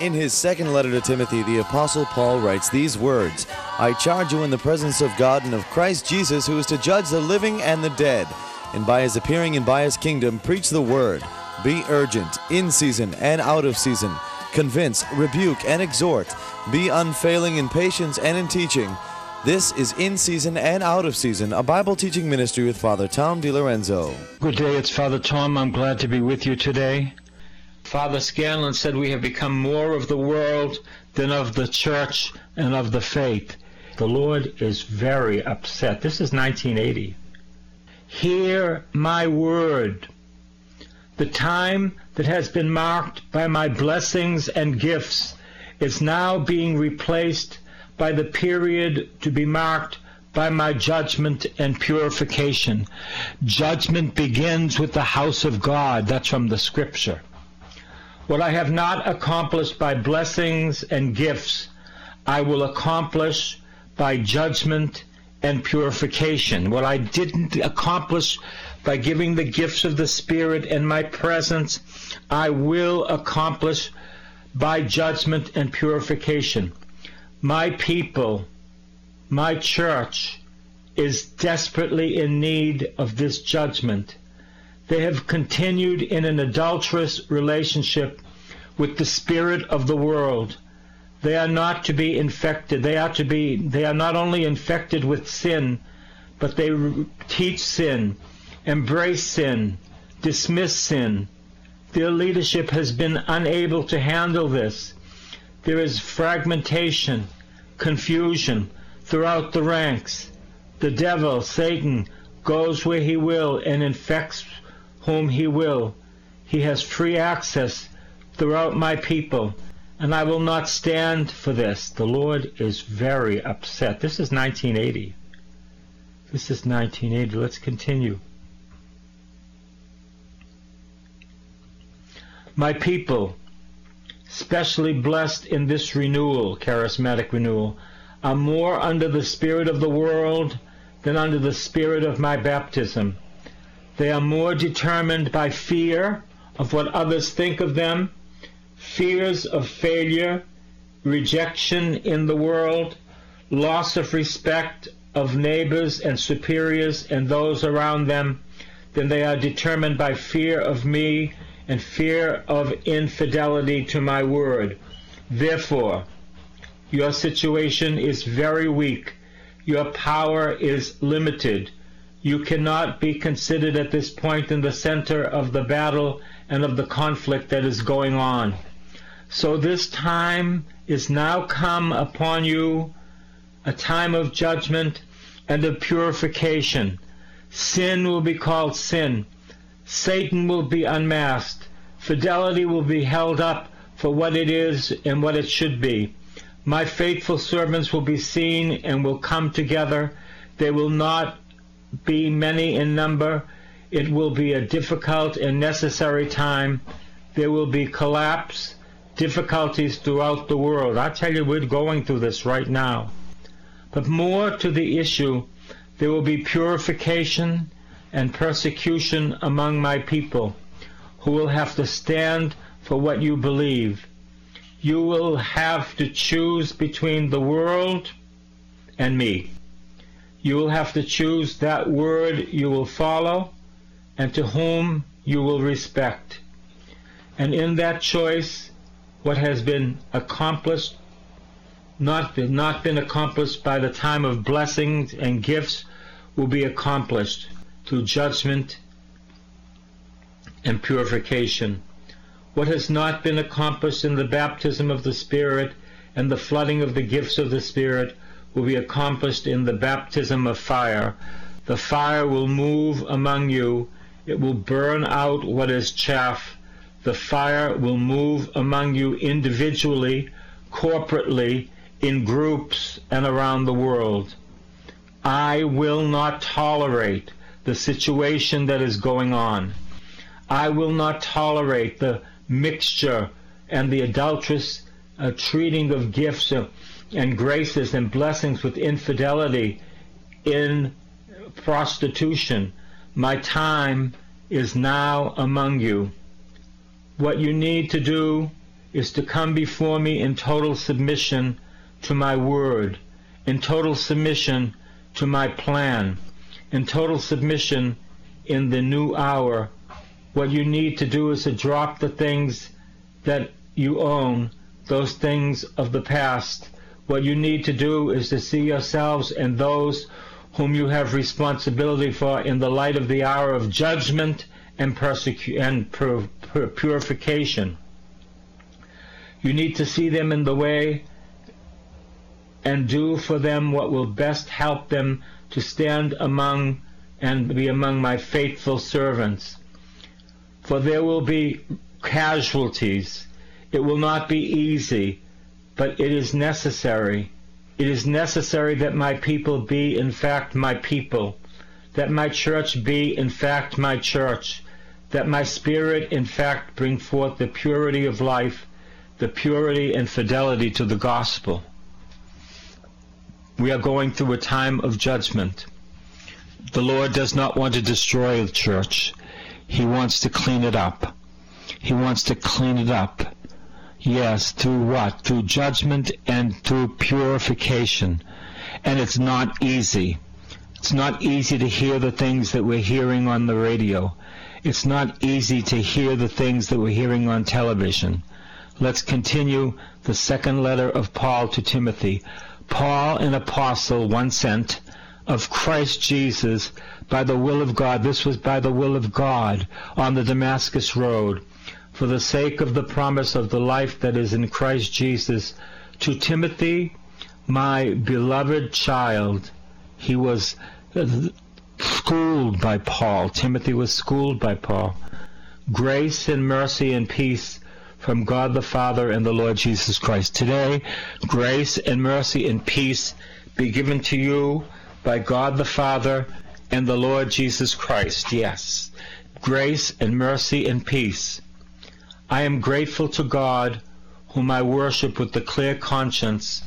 In his second letter to Timothy, the Apostle Paul writes these words, "I charge you in the presence of God and of Christ Jesus, who is to judge the living and the dead, and by his appearing and by his kingdom, preach the word. Be urgent, in season and out of season. Convince, rebuke, and exhort. Be unfailing in patience and in teaching." This is In Season and Out of Season, a Bible teaching ministry with Father Tom DiLorenzo. Good day, it's Father Tom. I'm glad to be with you today. Father Scanlon said we have become more of the world than of the church and of the faith. The Lord is very upset. This is 1980. Hear my word. The time that has been marked by my blessings and gifts is now being replaced by the period to be marked by my judgment and purification. Judgment begins with the house of God. That's from the scripture. What I have not accomplished by blessings and gifts, I will accomplish by judgment and purification. What I didn't accomplish by giving the gifts of the Spirit and my presence, I will accomplish by judgment and purification. My people, my church, is desperately in need of this judgment. They have continued in an adulterous relationship with the spirit of the world. They are not to be infected. They are not only infected with sin, but they teach sin, embrace sin, dismiss sin. Their leadership has been unable to handle this. There is fragmentation, confusion throughout the ranks. The devil, Satan, goes where he will and infects whom he will. He has free access throughout my people, and I will not stand for this. The Lord is very upset. This is 1980. This is 1980. Let's continue. My people, specially blessed in this renewal, charismatic renewal, are more under the spirit of the world than under the spirit of my baptism. They are more determined by fear of what others think of them, fears of failure, rejection in the world, loss of respect of neighbors and superiors and those around them, than they are determined by fear of me and fear of infidelity to my word. Therefore, your situation is very weak. Your power is limited. You cannot be considered at this point in the center of the battle and of the conflict that is going on. So this time is now come upon you, a time of judgment and of purification. Sin will be called sin. Satan will be unmasked. Fidelity will be held up for what it is and what it should be. My faithful servants will be seen and will come together. They will not be many in number. It will be a difficult and necessary time. There will be collapse, difficulties throughout the world. I tell you, we're going through this right now. But more to the issue, there will be purification and persecution among my people who will have to stand for what you believe. You will have to choose between the world and me. You will have to choose that word you will follow and to whom you will respect. And in that choice, what has been accomplished, not been accomplished by the time of blessings and gifts, will be accomplished through judgment and purification. What has not been accomplished in the baptism of the Spirit and the flooding of the gifts of the Spirit will be accomplished in the baptism of fire. The fire will move among you. It will burn out what is chaff. The fire will move among you individually, corporately, in groups, and around the world. I will not tolerate the situation that is going on. I will not tolerate the mixture and the adulterous treating of gifts and graces and blessings with infidelity in prostitution. My time is now among you. What you need to do is to come before me in total submission to my word, in total submission to my plan, in total submission in the new hour. What you need to do is to drop the things that you own, those things of the past. What you need to do is to see yourselves and those whom you have responsibility for in the light of the hour of judgment and purification. You need to see them in the way and do for them what will best help them to stand among and be among my faithful servants. For there will be casualties. It will not be easy, but it is necessary. It is necessary that my people be in fact my people, that my church be in fact my church, that my spirit in fact bring forth the purity of life, the purity and fidelity to the gospel. We are going through a time of judgment. The Lord does not want to destroy the church. He wants to clean it up. He wants to clean it up. Yes, through what? Through judgment and through purification. And it's not easy. It's not easy to hear the things that we're hearing on the radio. It's not easy to hear the things that we're hearing on television. Let's continue the second letter of Paul to Timothy. Paul, an apostle, one sent, of Christ Jesus, by the will of God. This was by the will of God on the Damascus road, for the sake of the promise of the life that is in Christ Jesus, to Timothy, my beloved child. He was schooled by Paul. Timothy was schooled by Paul. Grace and mercy and peace from God the Father and the Lord Jesus Christ. Today, grace and mercy and peace be given to you by God the Father and the Lord Jesus Christ. Yes, grace and mercy and peace. I am grateful to God, whom I worship with a clear conscience,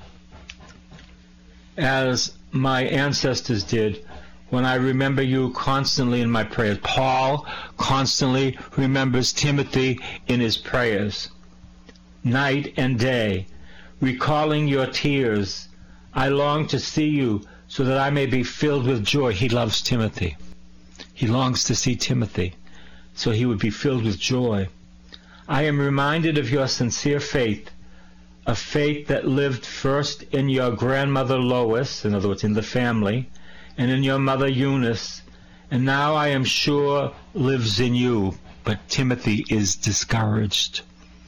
as my ancestors did, when I remember you constantly in my prayers. Paul constantly remembers Timothy in his prayers, night and day, recalling your tears. I long to see you so that I may be filled with joy. He loves Timothy. He longs to see Timothy so he would be filled with joy. I am reminded of your sincere faith, a faith that lived first in your grandmother Lois, in other words, in the family, and in your mother Eunice, and now I am sure lives in you. But Timothy is discouraged.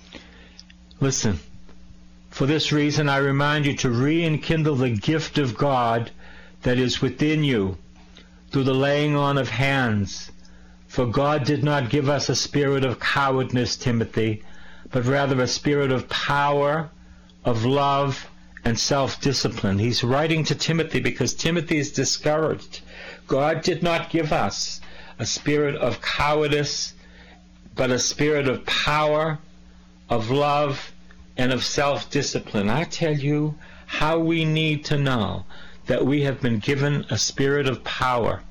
Listen, for this reason I remind you to re-enkindle the gift of God that is within you through the laying on of hands. For God did not give us a spirit of cowardness, Timothy, but rather a spirit of power, of love, and self-discipline. He's writing to Timothy because Timothy is discouraged. God did not give us a spirit of cowardice, but a spirit of power, of love, and of self-discipline. I tell you how we need to know that we have been given a spirit of power.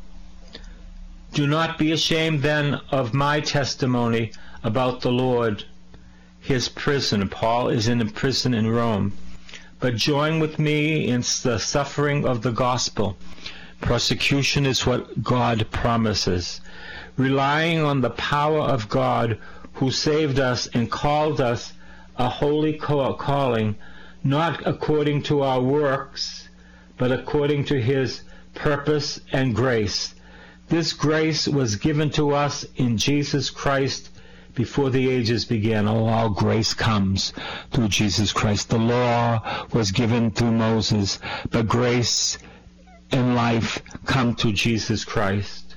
Do not be ashamed then of my testimony about the Lord, his prison. Paul is in a prison in Rome. But join with me in the suffering of the gospel. Persecution is what God promises. Relying on the power of God who saved us and called us a holy calling, not according to our works, but according to his purpose and grace. This grace was given to us in Jesus Christ before the ages began. All grace comes through Jesus Christ. The law was given through Moses, but grace and life come through Jesus Christ.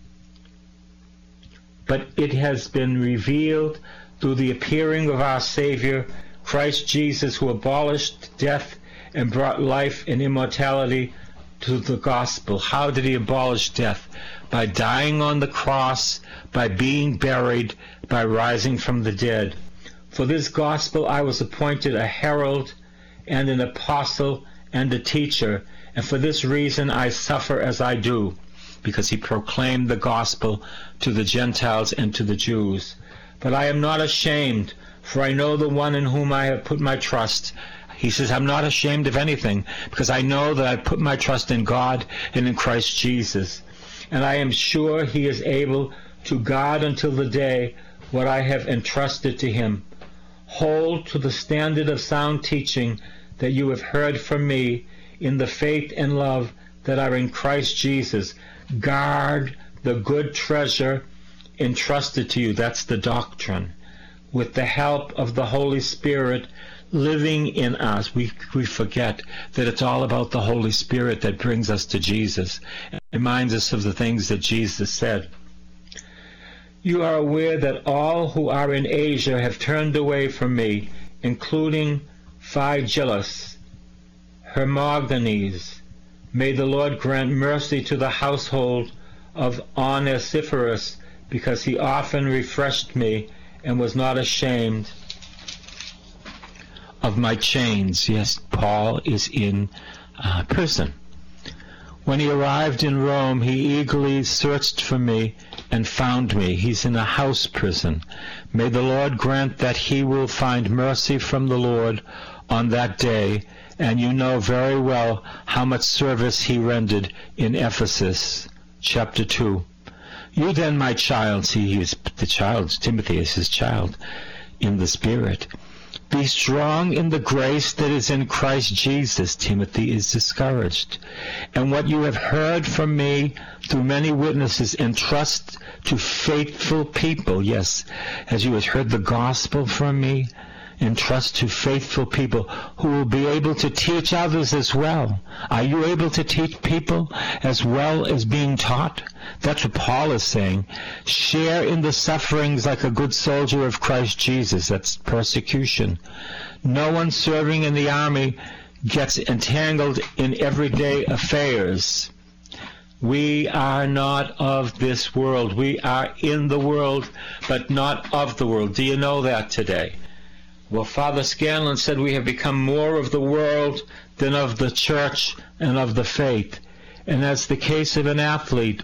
But it has been revealed through the appearing of our Savior, Christ Jesus, who abolished death and brought life and immortality to the gospel. How did he abolish death? By dying on the cross, by being buried, by rising from the dead. For this gospel I was appointed a herald and an apostle and a teacher, and for this reason I suffer as I do, because he proclaimed the gospel to the Gentiles and to the Jews. But I am not ashamed, For I know the one in whom I have put my trust. He says, I'm not ashamed of anything, because I know that I put my trust in God and in Christ Jesus. And I am sure he is able to guard until the day what I have entrusted to him. Hold to the standard of sound teaching that you have heard from me in the faith and love that are in Christ Jesus. Guard the good treasure entrusted to you. That's the doctrine. With the help of the Holy Spirit living in us. We forget that it's all about the Holy Spirit that brings us to Jesus. It reminds us of the things that Jesus said. You are aware that all who are in Asia have turned away from me, including Phygellus, Hermogenes. May the Lord grant mercy to the household of Onesiphorus, because he often refreshed me and was not ashamed of my chains. Yes, Paul is in prison. When he arrived in Rome, he eagerly searched for me and found me. He's in a house prison. May the Lord grant that he will find mercy from the Lord on that day, and you know very well how much service he rendered in Ephesus. Chapter 2. You then, my child, see, he is the child, Timothy is his child, in the Spirit. Be strong in the grace that is in Christ Jesus. Timothy is discouraged. And what you have heard from me through many witnesses, entrust to faithful people. Yes, as you have heard the gospel from me, entrust to faithful people who will be able to teach others as well. Are you able to teach people as well as being taught? That's what Paul is saying. Share in the sufferings like a good soldier of Christ Jesus. That's persecution. No one serving in the army gets entangled in everyday affairs. We are not of this world. We are in the world, but not of the world. Do you know that today? Well, Father Scanlon said we have become more of the world than of the church and of the faith. And that's the case of an athlete.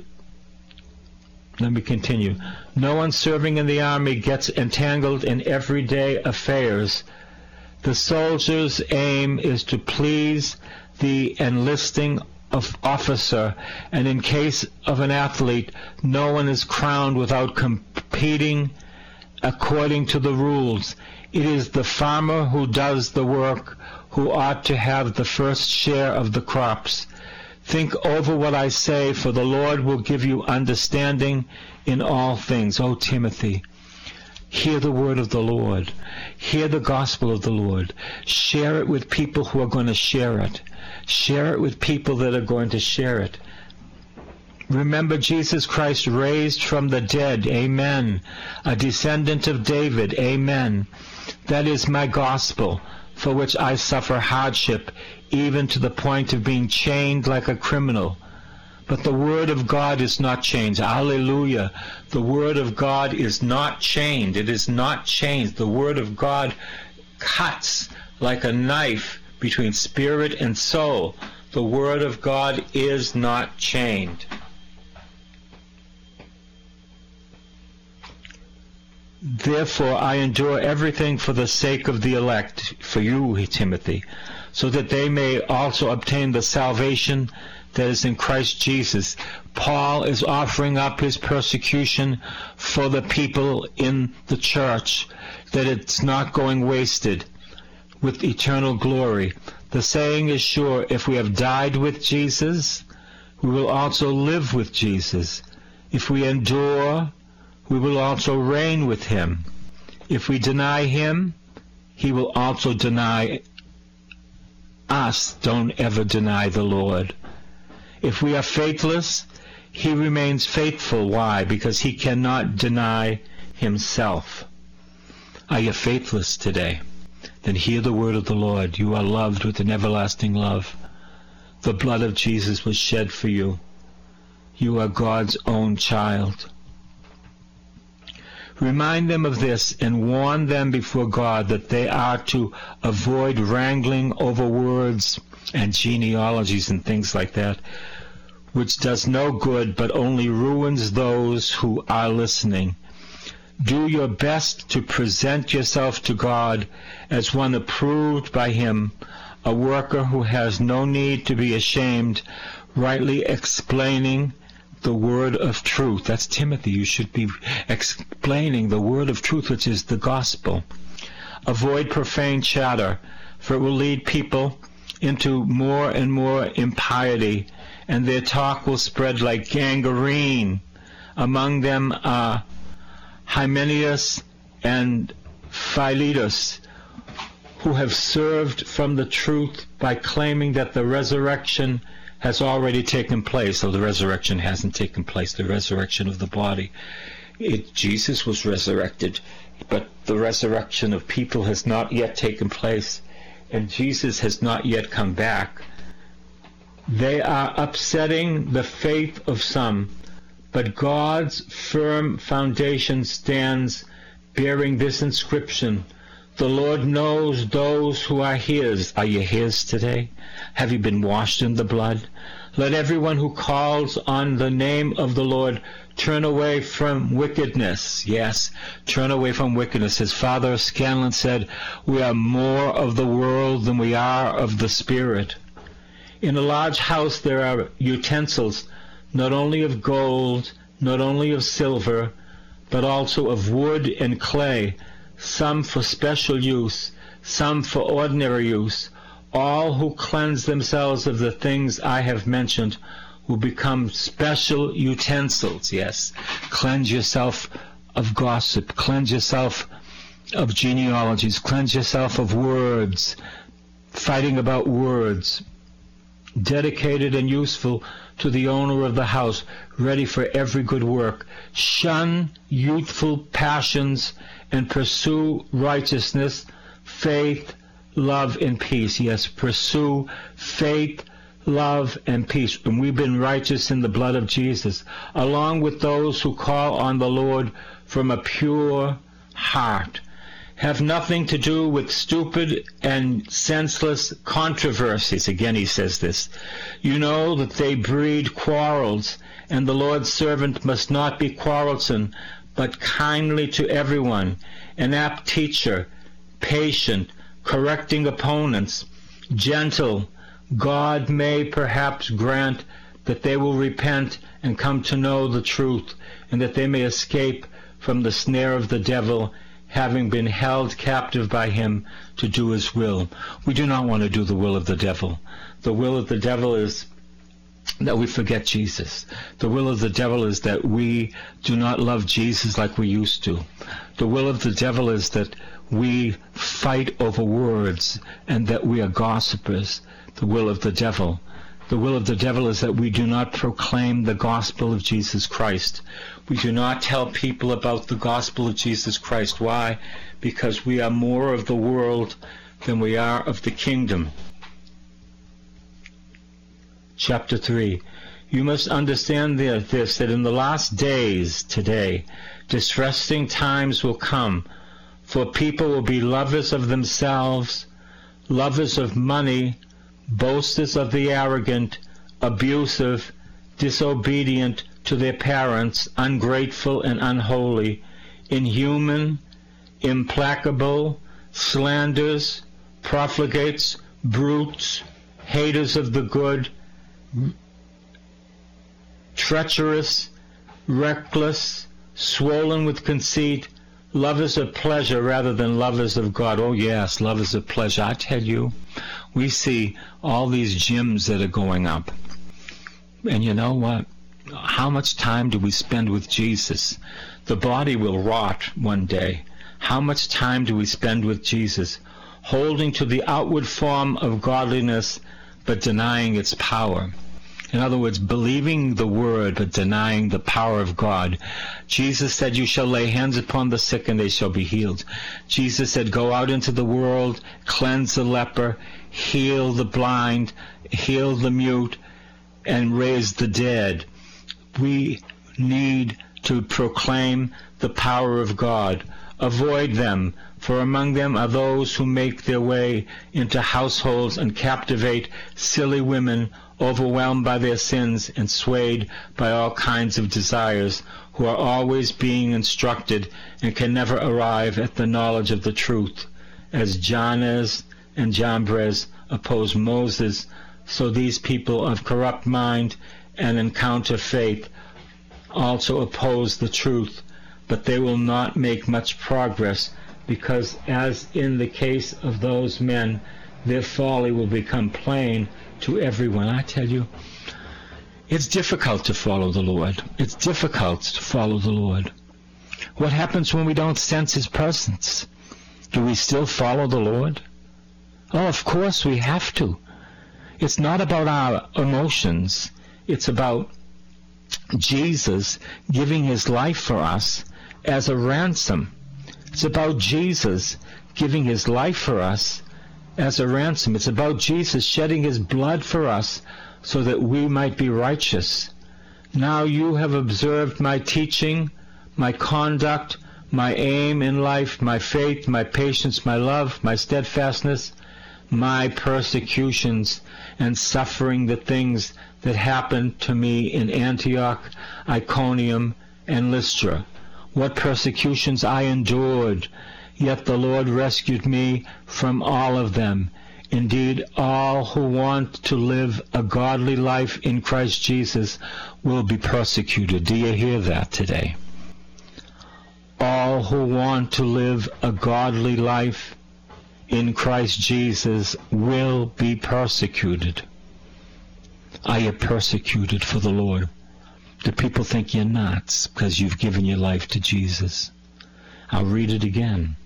Let me continue. No one serving in the army gets entangled in everyday affairs. The soldier's aim is to please the enlisting officer, and in case of an athlete, no one is crowned without competing according to the rules. It is the farmer who does the work who ought to have the first share of the crops. Think over what I say, for the Lord will give you understanding in all things. O Timothy, hear the word of the Lord. Hear the gospel of the Lord. Share it with people who are going to share it. Share it with people that are going to share it. Remember Jesus Christ raised from the dead. Amen. A descendant of David. Amen. That is my gospel, for which I suffer hardship, even to the point of being chained like a criminal. But the word of God is not changed. Hallelujah. The word of God is not chained. It is not changed. The word of God cuts like a knife between spirit and soul. The word of God is not chained. Therefore I endure everything for the sake of the elect, for you, Timothy, so that they may also obtain the salvation that is in Christ Jesus. Paul is offering up his persecution for the people in the church, that it's not going wasted, with eternal glory. The saying is sure, if we have died with Jesus, we will also live with Jesus. If we endure, we will also reign with him. If we deny him, he will also deny us. Don't ever deny the Lord. If we are faithless, he remains faithful. Why? Because he cannot deny himself. Are you faithless today? Then hear the word of the Lord. You are loved with an everlasting love. The blood of Jesus was shed for you. You are God's own child. Remind them of this and warn them before God that they are to avoid wrangling over words and genealogies and things like that, which does no good but only ruins those who are listening. Do your best to present yourself to God as one approved by Him, a worker who has no need to be ashamed, rightly explaining the word of truth. That's Timothy. You should be explaining the word of truth, which is the gospel. Avoid profane chatter, for it will lead people into more and more impiety, and their talk will spread like gangrene. Among them are Hymenaeus and Philetus, who have served from the truth by claiming that the resurrection has already taken place, though the resurrection hasn't taken place, the resurrection of the body. Jesus was resurrected, but the resurrection of people has not yet taken place, and Jesus has not yet come back. They are upsetting the faith of some, but God's firm foundation stands bearing this inscription: the Lord knows those who are His. Are you His today? Have you been washed in the blood? Let everyone who calls on the name of the Lord turn away from wickedness. Yes, turn away from wickedness. As Father Scanlon said, we are more of the world than we are of the Spirit. In a large house there are utensils, not only of gold, not only of silver, but also of wood and clay, some for special use, some for ordinary use. All who cleanse themselves of the things I have mentioned will become special utensils. Yes, cleanse yourself of gossip, cleanse yourself of genealogies, cleanse yourself of words, fighting about words, dedicated and useful to the owner of the house, ready for every good work. Shun youthful passions and pursue righteousness, faith, love, and peace. Yes, pursue faith, love, and peace. And we've been righteous in the blood of Jesus, along with those who call on the Lord from a pure heart. Have nothing to do with stupid and senseless controversies. Again, he says this. You know that they breed quarrels, and the Lord's servant must not be quarrelsome, but kindly to everyone, an apt teacher, patient, correcting opponents, gentle. God may perhaps grant that they will repent and come to know the truth, and that they may escape from the snare of the devil, having been held captive by him to do his will. We do not want to do the will of the devil. The will of the devil is that we forget Jesus. The will of the devil is that we do not love Jesus like we used to. The will of the devil is that we fight over words and that we are gossipers. The will of the devil. The will of the devil is that we do not proclaim the gospel of Jesus Christ. We do not tell people about the gospel of Jesus Christ. Why? Because we are more of the world than we are of the kingdom. Chapter 3. You must understand this, that in the last days, today, distressing times will come, for people will be lovers of themselves, lovers of money, boasters of the arrogant, abusive, disobedient to their parents, ungrateful and unholy, inhuman, implacable, slanders, profligates, brutes, haters of the good, treacherous, reckless, swollen with conceit, lovers of pleasure rather than lovers of God. Oh yes, lovers of pleasure. I tell you, we see all these gyms that are going up. And you know what? How much time do we spend with Jesus? The body will rot one day. How much time do we spend with Jesus? Holding to the outward form of godliness, but denying its power. In other words, believing the word, but denying the power of God. Jesus said, you shall lay hands upon the sick and they shall be healed. Jesus said, go out into the world, cleanse the leper, heal the blind, heal the mute, and raise the dead. We need to proclaim the power of God. Avoid them, for among them are those who make their way into households and captivate silly women, overwhelmed by their sins and swayed by all kinds of desires, who are always being instructed and can never arrive at the knowledge of the truth. As Jannes and Jambres oppose Moses, so these people of corrupt mind and encounter faith also oppose the truth, but they will not make much progress, because as in the case of those men, their folly will become plain to everyone. I tell you, it's difficult to follow the Lord. It's difficult to follow the Lord. What happens when we don't sense His presence? Do we still follow the Lord? Oh, of course we have to. It's not about our emotions. It's about Jesus giving His life for us as a ransom. It's about Jesus giving His life for us as a ransom. It's about Jesus shedding His blood for us so that we might be righteous. Now you have observed my teaching, my conduct, my aim in life, my faith, my patience, my love, my steadfastness, my persecutions, and suffering the things that happened to me in Antioch, Iconium, and Lystra. What persecutions I endured, yet the Lord rescued me from all of them. Indeed, all who want to live a godly life in Christ Jesus will be persecuted. Do you hear that today? All who want to live a godly life in Christ Jesus will be persecuted. Are you persecuted for the Lord? Do people think you're nuts because you've given your life to Jesus? I'll read it again.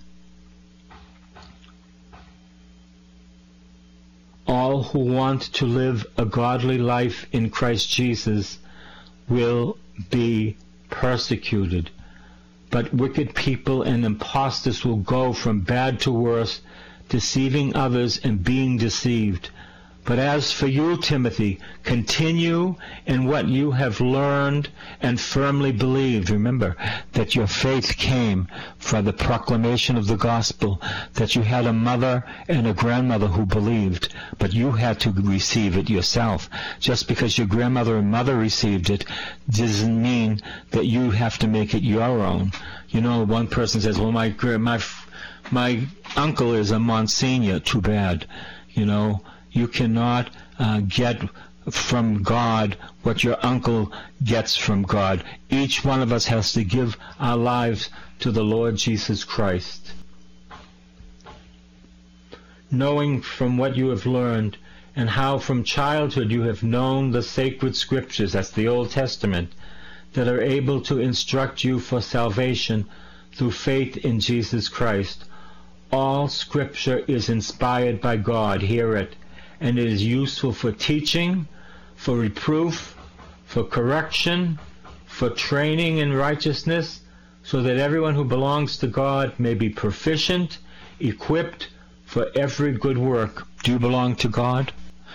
All who want to live a godly life in Christ Jesus will be persecuted. But wicked people and impostors will go from bad to worse, deceiving others and being deceived. But as for you, Timothy, continue in what you have learned and firmly believed. Remember that your faith came from the proclamation of the gospel, that you had a mother and a grandmother who believed, but you had to receive it yourself. Just because your grandmother and mother received it doesn't mean that you have to make it your own. You know, one person says, well, my uncle is a Monsignor. Too bad. You know, you cannot get from God what your uncle gets from God. Each one of us has to give our lives to the Lord Jesus Christ. Knowing from what you have learned and how from childhood you have known the sacred scriptures, that's the Old Testament, that are able to instruct you for salvation through faith in Jesus Christ. All scripture is inspired by God, hear it, and it is useful for teaching, for reproof, for correction, for training in righteousness, so that everyone who belongs to God may be proficient, equipped for every good work. Do you belong to God?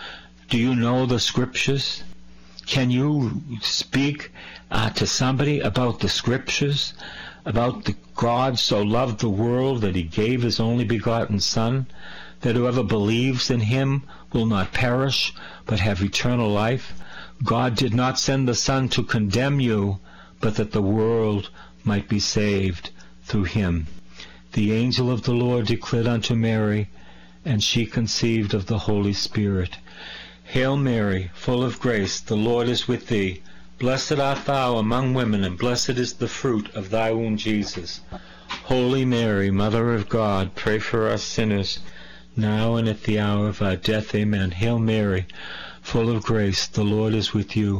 Do you know the scriptures? Can you speak to somebody about the scriptures, about the God so loved the world that He gave His only begotten Son, that whoever believes in Him will not perish, but have eternal life? God did not send the Son to condemn you, but that the world might be saved through Him. The angel of the Lord declared unto Mary, and she conceived of the Holy Spirit. Hail Mary, full of grace, the Lord is with thee. Blessed art thou among women, and blessed is the fruit of thy womb, Jesus. Holy Mary, Mother of God, pray for us sinners, now and at the hour of our death. Amen. Hail Mary, full of grace, the Lord is with you.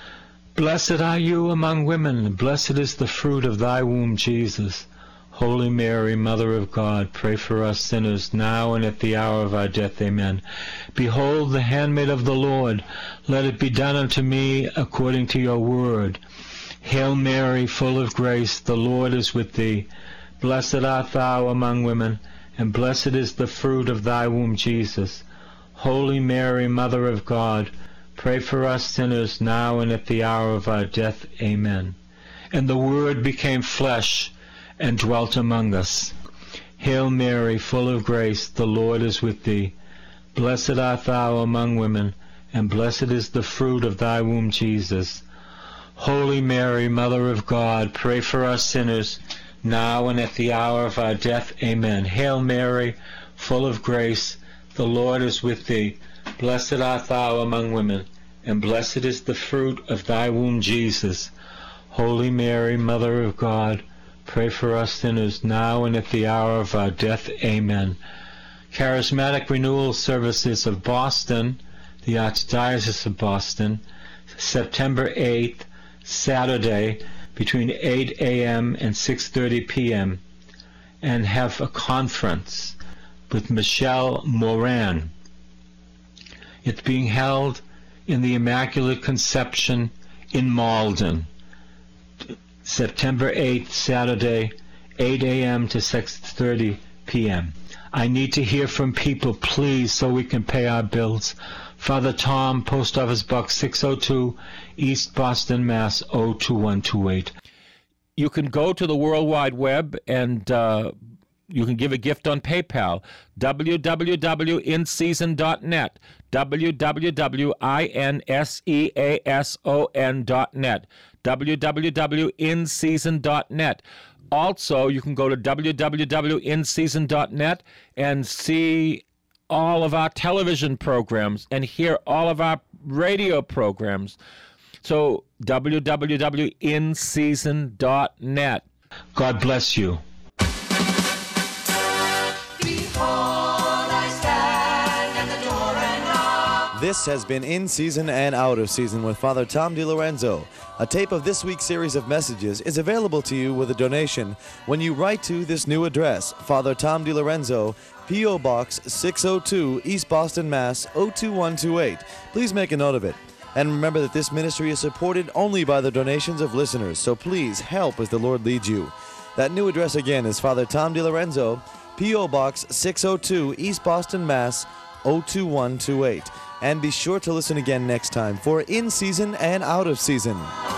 Blessed are you among women, and blessed is the fruit of thy womb, Jesus. Holy Mary, Mother of God, pray for us sinners, now and at the hour of our death. Amen. Behold the handmaid of the Lord. Let it be done unto me according to your word. Hail Mary, full of grace, the Lord is with thee. Blessed art thou among women, and blessed is the fruit of thy womb, Jesus. Holy Mary, Mother of God, pray for us sinners, now and at the hour of our death. Amen. And the Word became flesh and dwelt among us. Hail Mary, full of grace, the Lord is with thee. Blessed art thou among women, and blessed is the fruit of thy womb, Jesus. Holy Mary, Mother of God, pray for us sinners, now and at the hour of our death. Amen. Hail Mary, full of grace, the Lord is with thee. Blessed art thou among women, and blessed is the fruit of thy womb, Jesus. Holy Mary, Mother of God, pray for us sinners, now and at the hour of our death. Amen. Charismatic Renewal Services of Boston, the Archdiocese of Boston, September 8th, Saturday, between 8 a.m. and 6:30 p.m., and have a conference with Michelle Moran. It's being held in the Immaculate Conception in Malden, September 8th, Saturday, 8 a.m. to 6:30 p.m. I need to hear from people, please, so we can pay our bills. Father Tom, Post Office Box 602, East Boston, Mass. 02128. You can go to the World Wide Web and you can give a gift on PayPal. www.inseason.net. www.inseason.net. www.inseason.net. Also, you can go to www.inseason.net and see all of our television programs and hear all of our radio programs. So, www.inseason.net. God bless you. This has been In Season and Out of Season with Father Tom DiLorenzo. A tape of this week's series of messages is available to you with a donation when you write to this new address, Father Tom DiLorenzo, P.O. Box 602, East Boston, Mass. 02128. Please make a note of it. And remember that this ministry is supported only by the donations of listeners, so please help as the Lord leads you. That new address again is Father Tom DiLorenzo, P.O. Box 602, East Boston, Mass. 02128. And be sure to listen again next time for In Season and Out of Season.